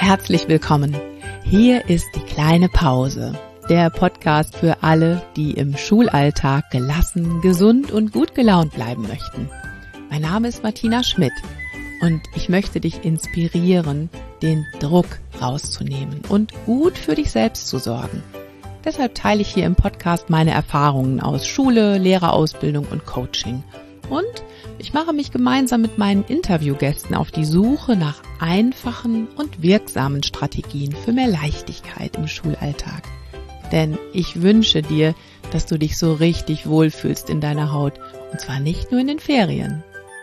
Herzlich willkommen. Hier ist die kleine Pause, der Podcast für alle, die im Schulalltag gelassen, gesund und gut gelaunt bleiben möchten. Mein Name ist Martina Schmidt und ich möchte dich inspirieren, den Druck rauszunehmen und gut für dich selbst zu sorgen. Deshalb teile ich hier im Podcast meine Erfahrungen aus Schule, Lehrerausbildung und Coaching. Und ich mache mich gemeinsam mit meinen Interviewgästen auf die Suche nach einfachen und wirksamen Strategien für mehr Leichtigkeit im Schulalltag. Denn ich wünsche dir, dass du dich so richtig wohlfühlst in deiner Haut, und zwar nicht nur in den Ferien.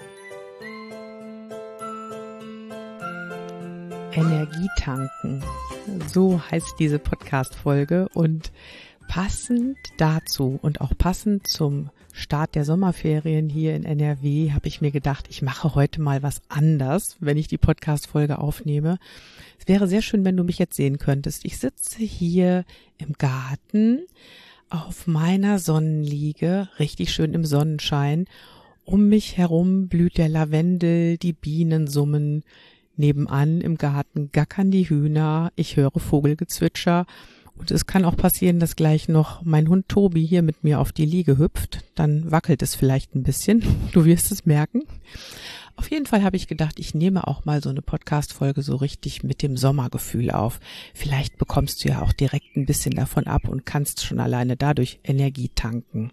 Energietanken, so heißt diese Podcast-Folge, und passend dazu und auch passend zum Start der Sommerferien hier in NRW habe ich mir gedacht, ich mache heute mal was anders, wenn ich die Podcast-Folge aufnehme. Es wäre sehr schön, wenn du mich jetzt sehen könntest. Ich sitze hier im Garten auf meiner Sonnenliege, richtig schön im Sonnenschein. Um mich herum blüht der Lavendel, die Bienen summen. Nebenan im Garten gackern die Hühner, ich höre Vogelgezwitscher. Und es kann auch passieren, dass gleich noch mein Hund Tobi hier mit mir auf die Liege hüpft. Dann wackelt es vielleicht ein bisschen. Du wirst es merken. Auf jeden Fall habe ich gedacht, ich nehme auch mal so eine Podcast-Folge so richtig mit dem Sommergefühl auf. Vielleicht bekommst du ja auch direkt ein bisschen davon ab und kannst schon alleine dadurch Energie tanken.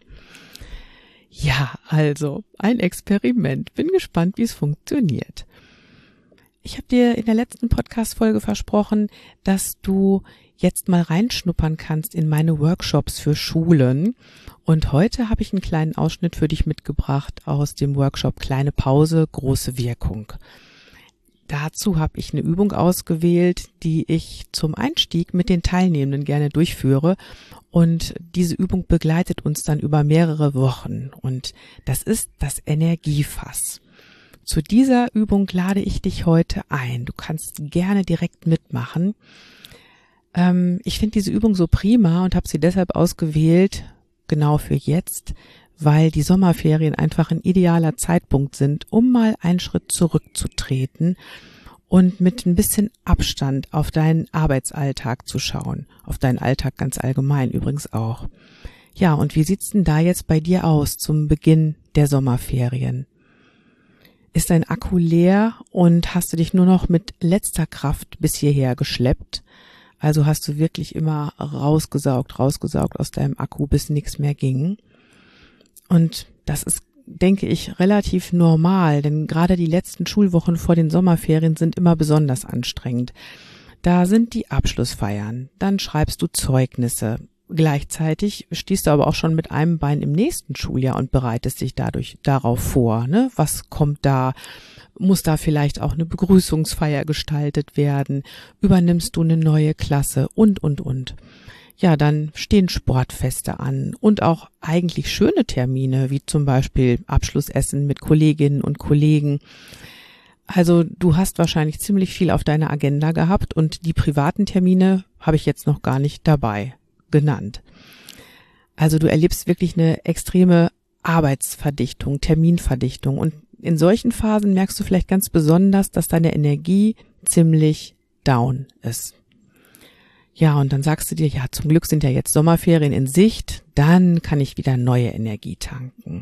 Ja, also ein Experiment. Bin gespannt, wie es funktioniert. Ich habe dir in der letzten Podcast-Folge versprochen, dass du jetzt mal reinschnuppern kannst in meine Workshops für Schulen. Und heute habe ich einen kleinen Ausschnitt für dich mitgebracht aus dem Workshop Kleine Pause, große Wirkung. Dazu habe ich eine Übung ausgewählt, die ich zum Einstieg mit den Teilnehmenden gerne durchführe. Und diese Übung begleitet uns dann über mehrere Wochen. Und das ist das Energiefass. Zu dieser Übung lade ich dich heute ein. Du kannst gerne direkt mitmachen. Ich finde diese Übung so prima und habe sie deshalb ausgewählt, genau für jetzt, weil die Sommerferien einfach ein idealer Zeitpunkt sind, um mal einen Schritt zurückzutreten und mit ein bisschen Abstand auf deinen Arbeitsalltag zu schauen. Auf deinen Alltag ganz allgemein übrigens auch. Ja, und wie sieht's denn da jetzt bei dir aus zum Beginn der Sommerferien? Ist dein Akku leer und hast du dich nur noch mit letzter Kraft bis hierher geschleppt? Also hast du wirklich immer rausgesaugt aus deinem Akku, bis nichts mehr ging. Und das ist, denke ich, relativ normal, denn gerade die letzten Schulwochen vor den Sommerferien sind immer besonders anstrengend. Da sind die Abschlussfeiern, dann schreibst du Zeugnisse. Gleichzeitig stehst du aber auch schon mit einem Bein im nächsten Schuljahr und bereitest dich darauf vor, ne? Was kommt da? Muss da vielleicht auch eine Begrüßungsfeier gestaltet werden? Übernimmst du eine neue Klasse? Und. Ja, dann stehen Sportfeste an und auch eigentlich schöne Termine, wie zum Beispiel Abschlussessen mit Kolleginnen und Kollegen. Also du hast wahrscheinlich ziemlich viel auf deiner Agenda gehabt und die privaten Termine habe ich jetzt noch gar nicht dabei genannt. Also du erlebst wirklich eine extreme Arbeitsverdichtung, Terminverdichtung, und in solchen Phasen merkst du vielleicht ganz besonders, dass deine Energie ziemlich down ist. Ja, und dann sagst du dir, ja, zum Glück sind ja jetzt Sommerferien in Sicht, dann kann ich wieder neue Energie tanken.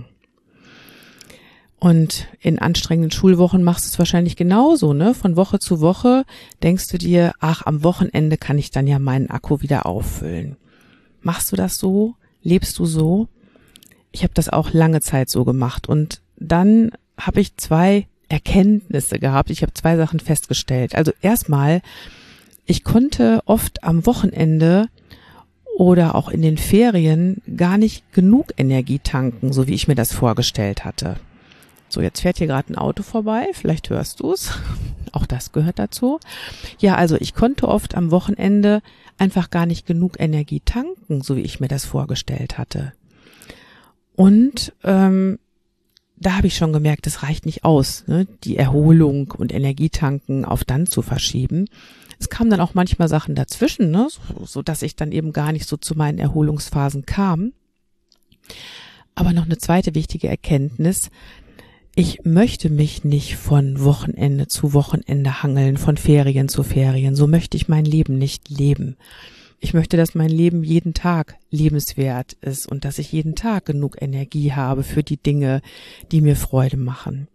Und in anstrengenden Schulwochen machst du es wahrscheinlich genauso, ne? Von Woche zu Woche denkst du dir, ach, am Wochenende kann ich dann ja meinen Akku wieder auffüllen. Machst du das so? Lebst du so? Ich habe das auch lange Zeit so gemacht und dann habe ich 2 Erkenntnisse gehabt. Ich habe 2 Sachen festgestellt. Also erstmal, ich konnte oft am Wochenende oder auch in den Ferien gar nicht genug Energie tanken, so wie ich mir das vorgestellt hatte. So, jetzt fährt hier gerade ein Auto vorbei, vielleicht hörst du es. Auch das gehört dazu. Ja, also ich konnte oft am Wochenende einfach gar nicht genug Energie tanken, so wie ich mir das vorgestellt hatte. Und da habe ich schon gemerkt, das reicht nicht aus, ne? Die Erholung und Energietanken auf dann zu verschieben. Es kamen dann auch manchmal Sachen dazwischen, ne? So dass ich dann eben gar nicht so zu meinen Erholungsphasen kam. Aber noch eine zweite wichtige Erkenntnis: ich möchte mich nicht von Wochenende zu Wochenende hangeln, von Ferien zu Ferien. So möchte ich mein Leben nicht leben. Ich möchte, dass mein Leben jeden Tag lebenswert ist und dass ich jeden Tag genug Energie habe für die Dinge, die mir Freude machen.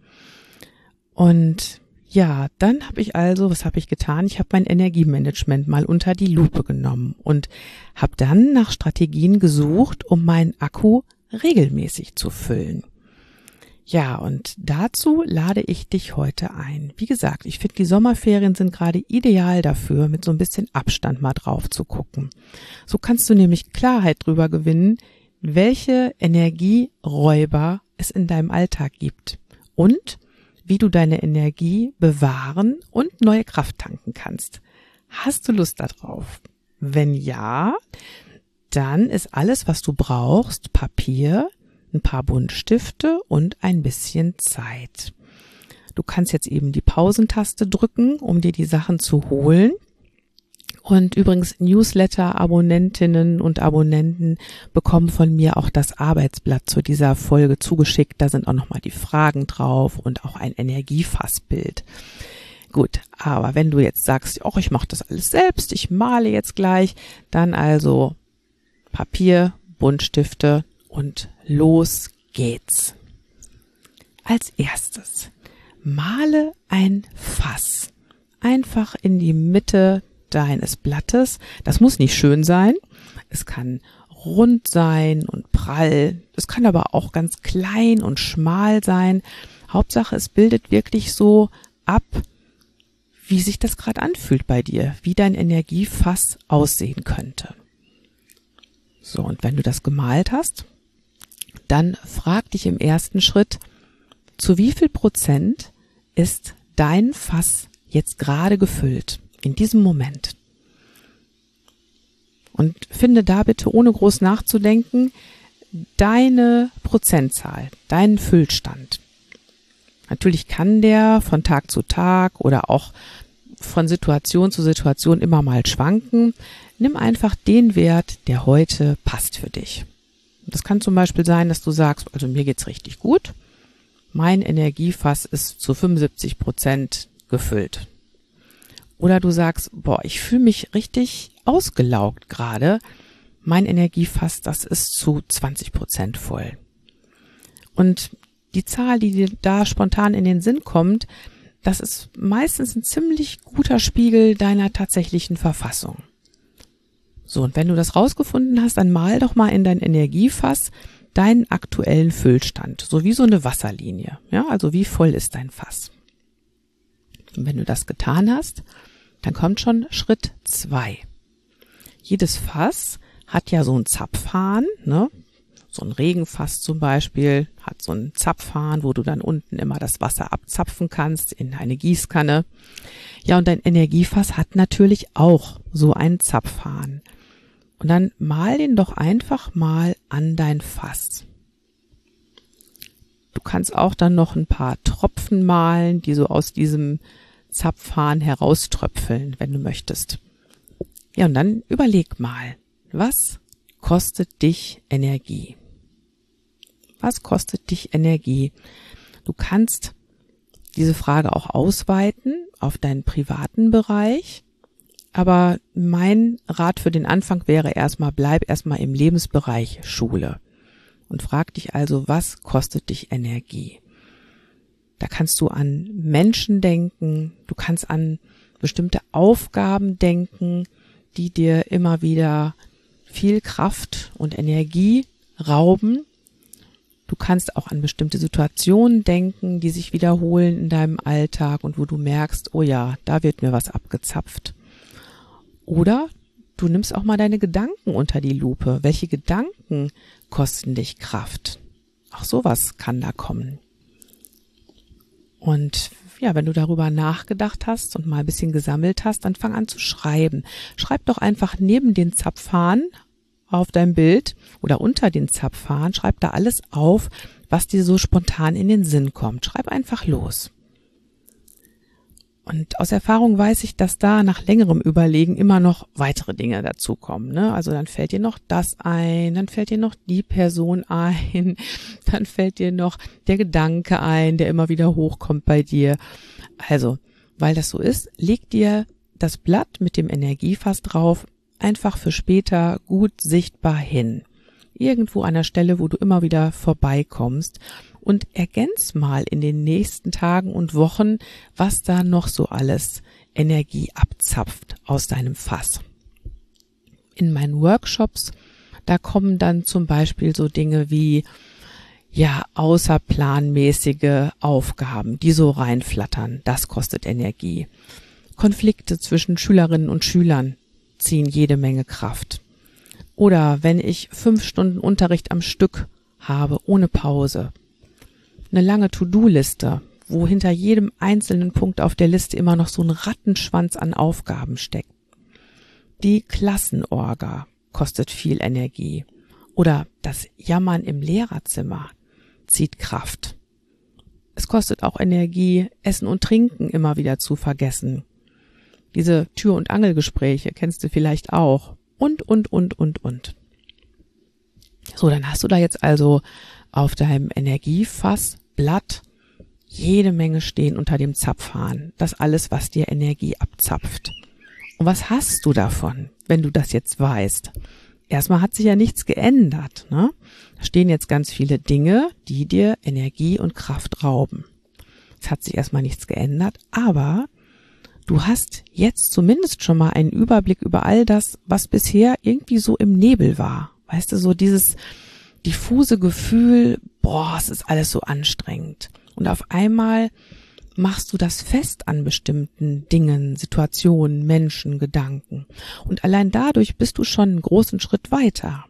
Und ja, dann was habe ich getan? Ich habe mein Energiemanagement mal unter die Lupe genommen und habe dann nach Strategien gesucht, um meinen Akku regelmäßig zu füllen. Ja, und dazu lade ich dich heute ein. Wie gesagt, ich finde, die Sommerferien sind gerade ideal dafür, mit so ein bisschen Abstand mal drauf zu gucken. So kannst du nämlich Klarheit drüber gewinnen, welche Energieräuber es in deinem Alltag gibt und wie du deine Energie bewahren und neue Kraft tanken kannst. Hast du Lust darauf? Wenn ja, dann ist alles, was du brauchst, Papier, ein paar Buntstifte und ein bisschen Zeit. Du kannst jetzt eben die Pausentaste drücken, um dir die Sachen zu holen. Und übrigens Newsletter-Abonnentinnen und Abonnenten bekommen von mir auch das Arbeitsblatt zu dieser Folge zugeschickt. Da sind auch nochmal die Fragen drauf und auch ein Energiefassbild. Gut, aber wenn du jetzt sagst, ich mache das alles selbst, ich male jetzt gleich, dann also Papier, Buntstifte und los geht's. Als erstes male ein Fass einfach in die Mitte deines Blattes. Das muss nicht schön sein. Es kann rund sein und prall. Es kann aber auch ganz klein und schmal sein. Hauptsache, es bildet wirklich so ab, wie sich das gerade anfühlt bei dir, wie dein Energiefass aussehen könnte. So, und wenn du das gemalt hast, dann frag dich im ersten Schritt, zu wie viel Prozent ist dein Fass jetzt gerade gefüllt, in diesem Moment? Und finde da bitte, ohne groß nachzudenken, deine Prozentzahl, deinen Füllstand. Natürlich kann der von Tag zu Tag oder auch von Situation zu Situation immer mal schwanken. Nimm einfach den Wert, der heute passt für dich. Das kann zum Beispiel sein, dass du sagst, also mir geht's richtig gut. Mein Energiefass ist zu 75% gefüllt. Oder du sagst, ich fühle mich richtig ausgelaugt gerade. Mein Energiefass, das ist zu 20% voll. Und die Zahl, die dir da spontan in den Sinn kommt, das ist meistens ein ziemlich guter Spiegel deiner tatsächlichen Verfassung. So, und wenn du das rausgefunden hast, dann mal doch mal in dein Energiefass deinen aktuellen Füllstand, so wie so eine Wasserlinie. Ja, also wie voll ist dein Fass? Und wenn du das getan hast, dann kommt schon Schritt 2. Jedes Fass hat ja so einen Zapfhahn, ne? So ein Regenfass zum Beispiel hat so einen Zapfhahn, wo du dann unten immer das Wasser abzapfen kannst in eine Gießkanne. Ja, und dein Energiefass hat natürlich auch so einen Zapfhahn. Und dann mal den doch einfach mal an dein Fass. Du kannst auch dann noch ein paar Tropfen malen, die so aus diesem Zapfhahn herauströpfeln, wenn du möchtest. Ja, und dann überleg mal, was kostet dich Energie? Was kostet dich Energie? Du kannst diese Frage auch ausweiten auf deinen privaten Bereich. Aber mein Rat für den Anfang wäre bleib erstmal im Lebensbereich Schule und frag dich also, was kostet dich Energie? Da kannst du an Menschen denken, du kannst an bestimmte Aufgaben denken, die dir immer wieder viel Kraft und Energie rauben. Du kannst auch an bestimmte Situationen denken, die sich wiederholen in deinem Alltag und wo du merkst, oh ja, da wird mir was abgezapft. Oder du nimmst auch mal deine Gedanken unter die Lupe. Welche Gedanken kosten dich Kraft? Auch sowas kann da kommen. Und ja, wenn du darüber nachgedacht hast und mal ein bisschen gesammelt hast, dann fang an zu schreiben. Schreib doch einfach neben den Zapfhahn auf deinem Bild oder unter den Zapfhahn, schreib da alles auf, was dir so spontan in den Sinn kommt. Schreib einfach los. Und aus Erfahrung weiß ich, dass da nach längerem Überlegen immer noch weitere Dinge dazukommen, ne? Also dann fällt dir noch das ein, dann fällt dir noch die Person ein, dann fällt dir noch der Gedanke ein, der immer wieder hochkommt bei dir. Also, weil das so ist, leg dir das Blatt mit dem Energiefass drauf, einfach für später gut sichtbar hin. Irgendwo an der Stelle, wo du immer wieder vorbeikommst, und ergänz mal in den nächsten Tagen und Wochen, was da noch so alles Energie abzapft aus deinem Fass. In meinen Workshops, da kommen dann zum Beispiel so Dinge wie, ja, außerplanmäßige Aufgaben, die so reinflattern. Das kostet Energie. Konflikte zwischen Schülerinnen und Schülern ziehen jede Menge Kraft. Oder wenn ich 5 Stunden Unterricht am Stück habe, ohne Pause. Eine lange To-Do-Liste, wo hinter jedem einzelnen Punkt auf der Liste immer noch so ein Rattenschwanz an Aufgaben steckt. Die Klassenorga kostet viel Energie. Oder das Jammern im Lehrerzimmer zieht Kraft. Es kostet auch Energie, Essen und Trinken immer wieder zu vergessen. Diese Tür- und Angelgespräche kennst du vielleicht auch. Und. So, dann hast du da jetzt also auf deinem Energiefassblatt jede Menge stehen unter dem Zapfhahn. Das alles, was dir Energie abzapft. Und was hast du davon, wenn du das jetzt weißt? Erstmal hat sich ja nichts geändert, ne? Da stehen jetzt ganz viele Dinge, die dir Energie und Kraft rauben. Es hat sich erstmal nichts geändert, aber du hast jetzt zumindest schon mal einen Überblick über all das, was bisher irgendwie so im Nebel war. Weißt du, so dieses diffuse Gefühl, boah, es ist alles so anstrengend. Und auf einmal machst du das fest an bestimmten Dingen, Situationen, Menschen, Gedanken. Und allein dadurch bist du schon einen großen Schritt weiter.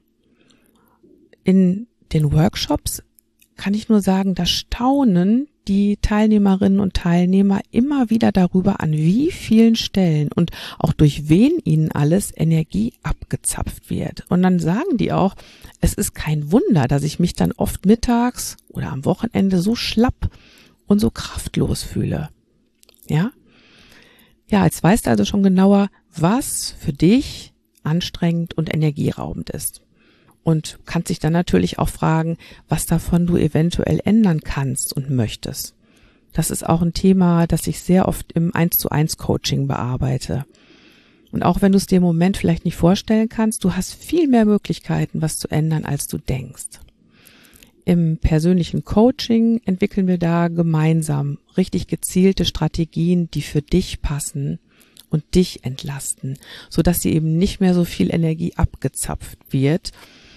In den Workshops kann ich nur sagen, da staunen die Teilnehmerinnen und Teilnehmer immer wieder darüber, an wie vielen Stellen und auch durch wen ihnen alles Energie abgezapft wird. Und dann sagen die auch, es ist kein Wunder, dass ich mich dann oft mittags oder am Wochenende so schlapp und so kraftlos fühle. Ja? Ja, jetzt weißt du also schon genauer, was für dich anstrengend und energieraubend ist. Und kannst dich dann natürlich auch fragen, was davon du eventuell ändern kannst und möchtest. Das ist auch ein Thema, das ich sehr oft im 1:1 Coaching bearbeite. Und auch wenn du es dir im Moment vielleicht nicht vorstellen kannst, du hast viel mehr Möglichkeiten, was zu ändern, als du denkst. Im persönlichen Coaching entwickeln wir da gemeinsam richtig gezielte Strategien, die für dich passen und dich entlasten, sodass sie eben nicht mehr so viel Energie abgezapft wird.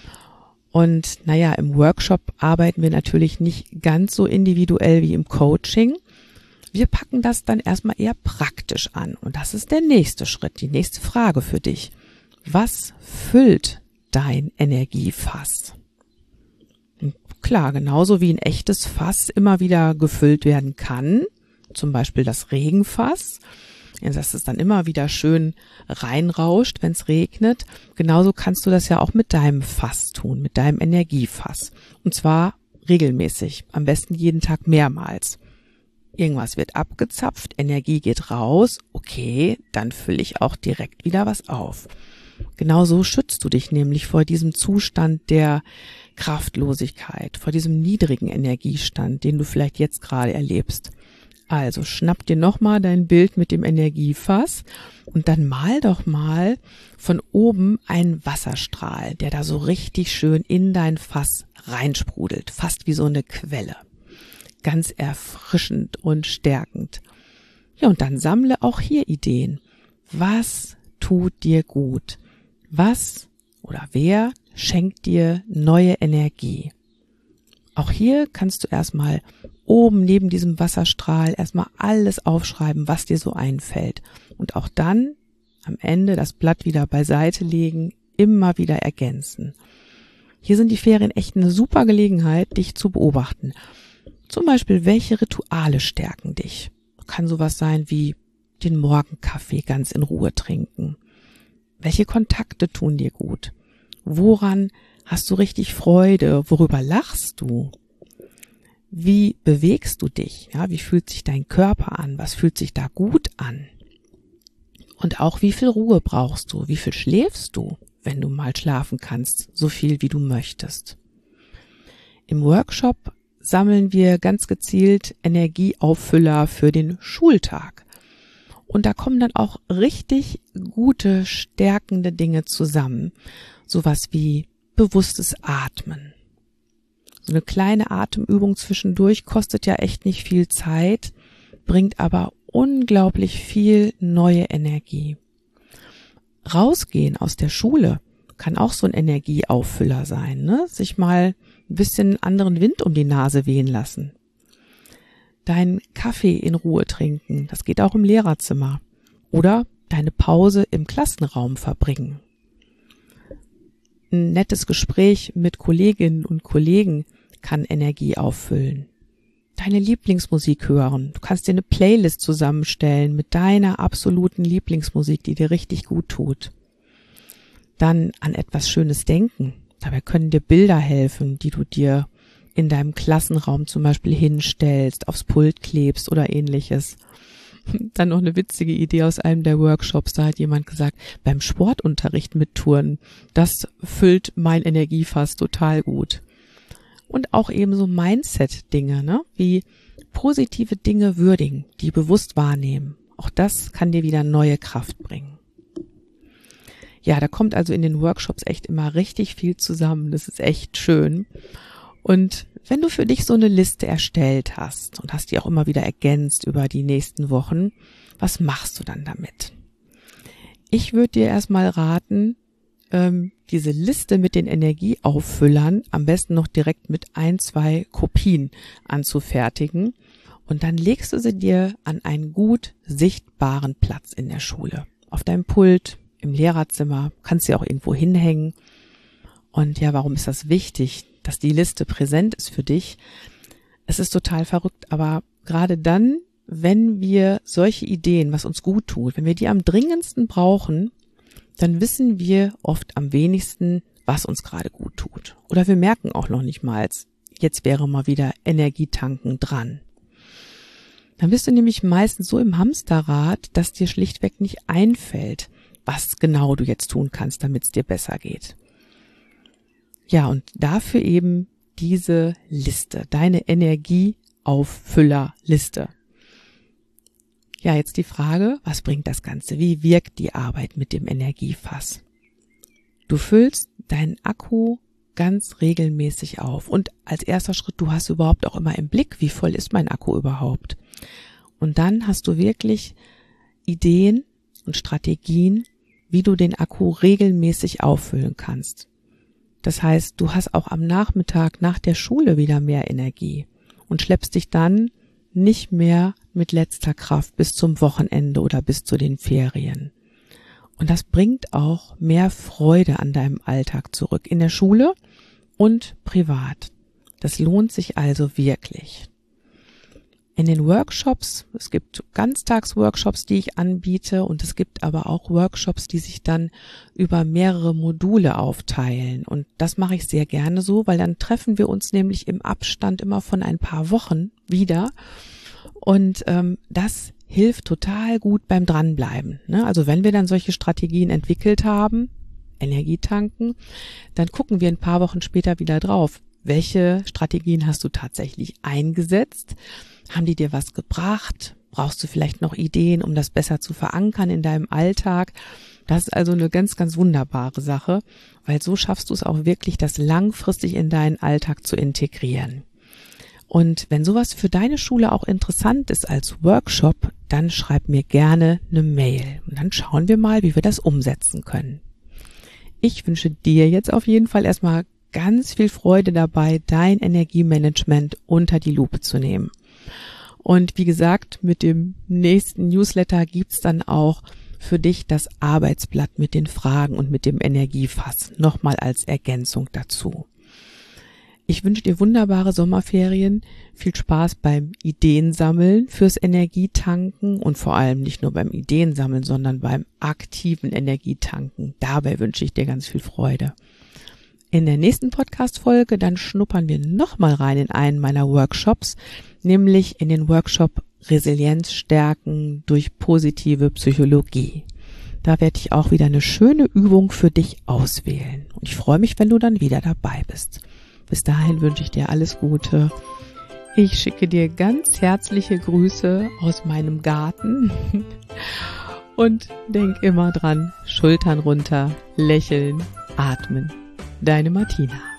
Und naja, im Workshop arbeiten wir natürlich nicht ganz so individuell wie im Coaching. Wir packen das dann erstmal eher praktisch an. Und das ist der nächste Schritt, die nächste Frage für dich. Was füllt dein Energiefass? Und klar, genauso wie ein echtes Fass immer wieder gefüllt werden kann, zum Beispiel das Regenfass, dass es dann immer wieder schön reinrauscht, wenn es regnet. Genauso kannst du das ja auch mit deinem Fass tun, mit deinem Energiefass. Und zwar regelmäßig, am besten jeden Tag mehrmals. Irgendwas wird abgezapft, Energie geht raus, okay, dann fülle ich auch direkt wieder was auf. Genauso schützt du dich nämlich vor diesem Zustand der Kraftlosigkeit, vor diesem niedrigen Energiestand, den du vielleicht jetzt gerade erlebst. Also schnapp dir nochmal dein Bild mit dem Energiefass und dann mal doch mal von oben einen Wasserstrahl, der da so richtig schön in dein Fass reinsprudelt, fast wie so eine Quelle. Ganz erfrischend und stärkend. Ja, und dann sammle auch hier Ideen. Was tut dir gut? Was oder wer schenkt dir neue Energie? Auch hier kannst du erstmal oben neben diesem Wasserstrahl erstmal alles aufschreiben, was dir so einfällt. Und auch dann am Ende das Blatt wieder beiseite legen, immer wieder ergänzen. Hier sind die Ferien echt eine super Gelegenheit, dich zu beobachten. Zum Beispiel, welche Rituale stärken dich? Kann sowas sein wie den Morgenkaffee ganz in Ruhe trinken. Welche Kontakte tun dir gut? Woran hast du richtig Freude? Worüber lachst du? wie bewegst du dich? Ja, wie fühlt sich dein Körper an? Was fühlt sich da gut an? Und auch, wie viel Ruhe brauchst du? Wie viel schläfst du, wenn du mal schlafen kannst? So viel, wie du möchtest. Im Workshop sammeln wir ganz gezielt Energieauffüller für den Schultag. Und da kommen dann auch richtig gute, stärkende Dinge zusammen. Sowas wie bewusstes Atmen. So eine kleine Atemübung zwischendurch kostet ja echt nicht viel Zeit, bringt aber unglaublich viel neue Energie. Rausgehen aus der Schule kann auch so ein Energieauffüller sein, ne? Sich mal ein bisschen anderen Wind um die Nase wehen lassen. Deinen Kaffee in Ruhe trinken, das geht auch im Lehrerzimmer. Oder deine Pause im Klassenraum verbringen. Ein nettes Gespräch mit Kolleginnen und Kollegen kann Energie auffüllen. Deine Lieblingsmusik hören. Du kannst dir eine Playlist zusammenstellen mit deiner absoluten Lieblingsmusik, die dir richtig gut tut. Dann an etwas Schönes denken. Dabei können dir Bilder helfen, die du dir in deinem Klassenraum zum Beispiel hinstellst, aufs Pult klebst oder ähnliches. Dann noch eine witzige Idee aus einem der Workshops. Da hat jemand gesagt, beim Sportunterricht mit Turnen, das füllt mein Energiefass total gut. Und auch eben so Mindset-Dinge, ne? Wie positive Dinge würdigen, die bewusst wahrnehmen. Auch das kann dir wieder neue Kraft bringen. Ja, da kommt also in den Workshops echt immer richtig viel zusammen. Das ist echt schön. Und wenn du für dich so eine Liste erstellt hast und hast die auch immer wieder ergänzt über die nächsten Wochen, was machst du dann damit? Ich würde dir erstmal raten, diese Liste mit den Energieauffüllern am besten noch direkt mit 1-2 Kopien anzufertigen und dann legst du sie dir an einen gut sichtbaren Platz in der Schule. Auf deinem Pult, im Lehrerzimmer, kannst sie auch irgendwo hinhängen. Und ja, warum ist das wichtig, dass die Liste präsent ist für dich? Es ist total verrückt, aber gerade dann, wenn wir solche Ideen, was uns gut tut, wenn wir die am dringendsten brauchen, dann wissen wir oft am wenigsten, was uns gerade gut tut. Oder wir merken auch noch nicht mal, jetzt wäre mal wieder Energietanken dran. Dann bist du nämlich meistens so im Hamsterrad, dass dir schlichtweg nicht einfällt, was genau du jetzt tun kannst, damit es dir besser geht. Ja, und dafür eben diese Liste, deine Energieauffüllerliste. Ja, jetzt die Frage, was bringt das Ganze? Wie wirkt die Arbeit mit dem Energiefass? Du füllst deinen Akku ganz regelmäßig auf. Und als erster Schritt, du hast überhaupt auch immer im Blick, wie voll ist mein Akku überhaupt? Und dann hast du wirklich Ideen und Strategien, wie du den Akku regelmäßig auffüllen kannst. Das heißt, du hast auch am Nachmittag nach der Schule wieder mehr Energie und schleppst dich dann nicht mehr mit letzter Kraft bis zum Wochenende oder bis zu den Ferien. Und das bringt auch mehr Freude an deinem Alltag zurück, in der Schule und privat. Das lohnt sich also wirklich. In den Workshops, es gibt Ganztagsworkshops, die ich anbiete, und es gibt aber auch Workshops, die sich dann über mehrere Module aufteilen. Und das mache ich sehr gerne so, weil dann treffen wir uns nämlich im Abstand immer von ein paar Wochen wieder. Und das hilft total gut beim Dranbleiben, ne? Also wenn wir dann solche Strategien entwickelt haben, Energietanken, dann gucken wir ein paar Wochen später wieder drauf. Welche Strategien hast du tatsächlich eingesetzt? Haben die dir was gebracht? Brauchst du vielleicht noch Ideen, um das besser zu verankern in deinem Alltag? Das ist also eine ganz, ganz wunderbare Sache, weil so schaffst du es auch wirklich, das langfristig in deinen Alltag zu integrieren. Und wenn sowas für deine Schule auch interessant ist als Workshop, dann schreib mir gerne eine Mail und dann schauen wir mal, wie wir das umsetzen können. Ich wünsche dir jetzt auf jeden Fall erstmal ganz viel Freude dabei, dein Energiemanagement unter die Lupe zu nehmen. Und wie gesagt, mit dem nächsten Newsletter gibt's dann auch für dich das Arbeitsblatt mit den Fragen und mit dem Energiefass nochmal als Ergänzung dazu. Ich wünsche dir wunderbare Sommerferien, viel Spaß beim Ideensammeln fürs Energietanken und vor allem nicht nur beim Ideensammeln, sondern beim aktiven Energietanken. Dabei wünsche ich dir ganz viel Freude. In der nächsten Podcast-Folge, dann schnuppern wir nochmal rein in einen meiner Workshops, nämlich in den Workshop Resilienz stärken durch positive Psychologie. Da werde ich auch wieder eine schöne Übung für dich auswählen. Und ich freue mich, wenn du dann wieder dabei bist. Bis dahin wünsche ich dir alles Gute. Ich schicke dir ganz herzliche Grüße aus meinem Garten. Und denk immer dran, Schultern runter, lächeln, atmen. Deine Martina.